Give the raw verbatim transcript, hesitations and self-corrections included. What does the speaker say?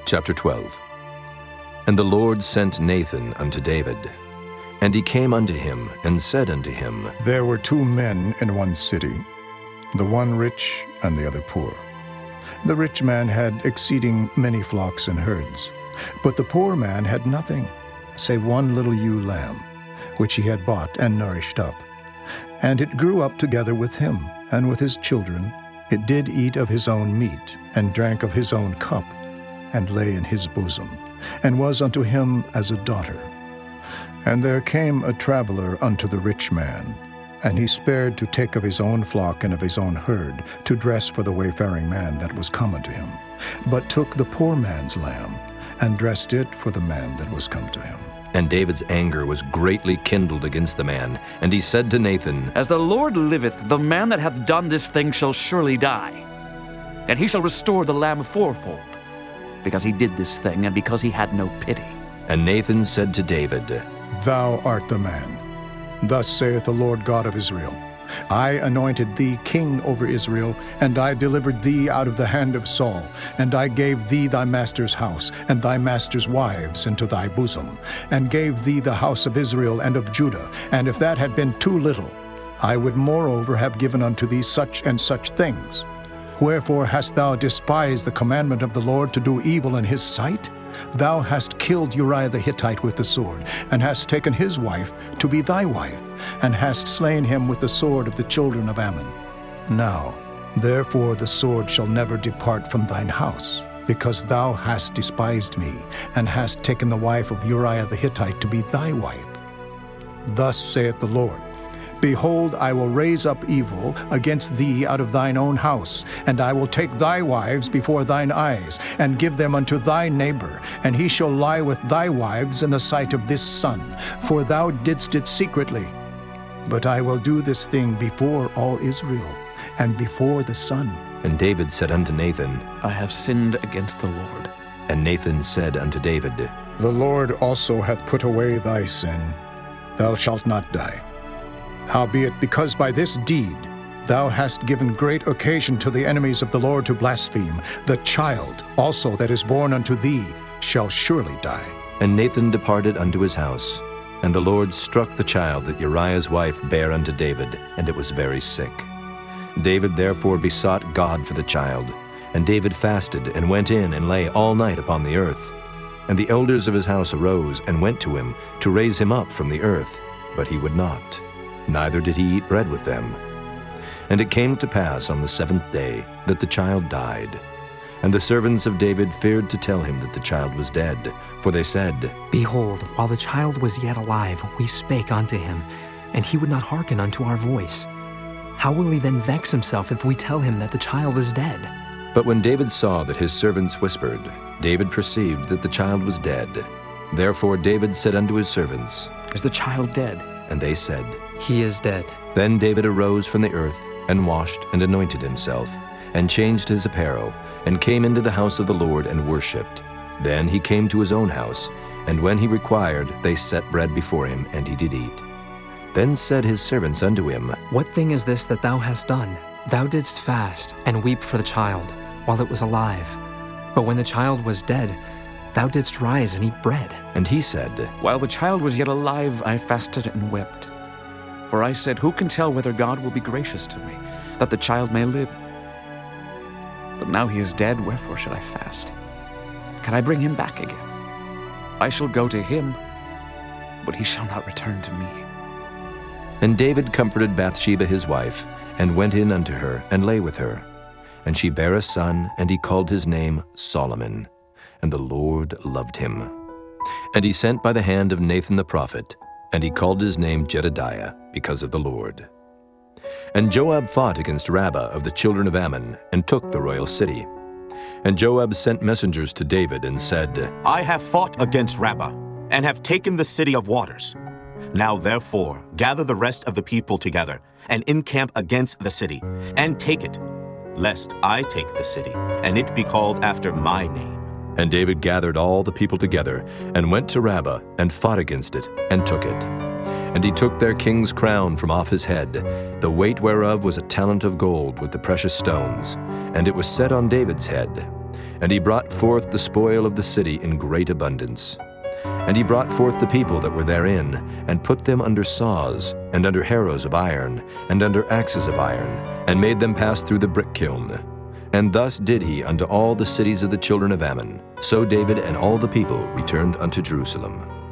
Chapter twelve. And the Lord sent Nathan unto David. And he came unto him, and said unto him, There were two men in one city, the one rich and the other poor. The rich man had exceeding many flocks and herds, but the poor man had nothing, save one little ewe lamb, which he had bought and nourished up. And it grew up together with him, and with his children. It did eat of his own meat, and drank of his own cup, and lay in his bosom, and was unto him as a daughter. And there came a traveler unto the rich man, and he spared to take of his own flock and of his own herd, to dress for the wayfaring man that was come unto him, but took the poor man's lamb, and dressed it for the man that was come to him. And David's anger was greatly kindled against the man, and he said to Nathan, As the Lord liveth, the man that hath done this thing shall surely die, and he shall restore the lamb fourfold, because he did this thing, and because he had no pity. And Nathan said to David, Thou art the man. Thus saith the Lord God of Israel, I anointed thee king over Israel, and I delivered thee out of the hand of Saul, and I gave thee thy master's house, and thy master's wives into thy bosom, and gave thee the house of Israel and of Judah. And if that had been too little, I would moreover have given unto thee such and such things. Wherefore hast thou despised the commandment of the Lord to do evil in his sight? Thou hast killed Uriah the Hittite with the sword, and hast taken his wife to be thy wife, and hast slain him with the sword of the children of Ammon. Now, therefore the sword shall never depart from thine house, because thou hast despised me, and hast taken the wife of Uriah the Hittite to be thy wife. Thus saith the Lord, Behold, I will raise up evil against thee out of thine own house, and I will take thy wives before thine eyes, and give them unto thy neighbor, and he shall lie with thy wives in the sight of this sun, for thou didst it secretly. But I will do this thing before all Israel, and before the sun. And David said unto Nathan, I have sinned against the Lord. And Nathan said unto David, The Lord also hath put away thy sin. Thou shalt not die. Howbeit, because by this deed thou hast given great occasion to the enemies of the Lord to blaspheme, the child also that is born unto thee shall surely die. And Nathan departed unto his house. And the Lord struck the child that Uriah's wife bare unto David, and it was very sick. David therefore besought God for the child. And David fasted, and went in, and lay all night upon the earth. And the elders of his house arose, and went to him, to raise him up from the earth. But he would not, neither did he eat bread with them. And it came to pass on the seventh day that the child died. And the servants of David feared to tell him that the child was dead, for they said, Behold, while the child was yet alive, we spake unto him, and he would not hearken unto our voice. How will he then vex himself if we tell him that the child is dead? But when David saw that his servants whispered, David perceived that the child was dead. Therefore David said unto his servants, Is the child dead? And they said, He is dead. Then David arose from the earth, and washed and anointed himself, and changed his apparel, and came into the house of the Lord and worshipped. Then he came to his own house, and when he required, they set bread before him, and he did eat. Then said his servants unto him, What thing is this that thou hast done? Thou didst fast, and weep for the child, while it was alive. But when the child was dead, thou didst rise and eat bread. And he said, While the child was yet alive, I fasted and wept. For I said, Who can tell whether God will be gracious to me, that the child may live? But now he is dead, wherefore should I fast? Can I bring him back again? I shall go to him, but he shall not return to me. And David comforted Bathsheba his wife, and went in unto her, and lay with her. And she bare a son, and he called his name Solomon. And the Lord loved him. And he sent by the hand of Nathan the prophet, and he called his name Jedediah, because of the Lord. And Joab fought against Rabbah of the children of Ammon, and took the royal city. And Joab sent messengers to David, and said, I have fought against Rabbah, and have taken the city of waters. Now therefore gather the rest of the people together, and encamp against the city, and take it, lest I take the city, and it be called after my name. And David gathered all the people together, and went to Rabbah, and fought against it, and took it. And he took their king's crown from off his head, the weight whereof was a talent of gold with the precious stones, and it was set on David's head. And he brought forth the spoil of the city in great abundance. And he brought forth the people that were therein, and put them under saws, and under harrows of iron, and under axes of iron, and made them pass through the brick kiln. And thus did he unto all the cities of the children of Ammon. So David and all the people returned unto Jerusalem.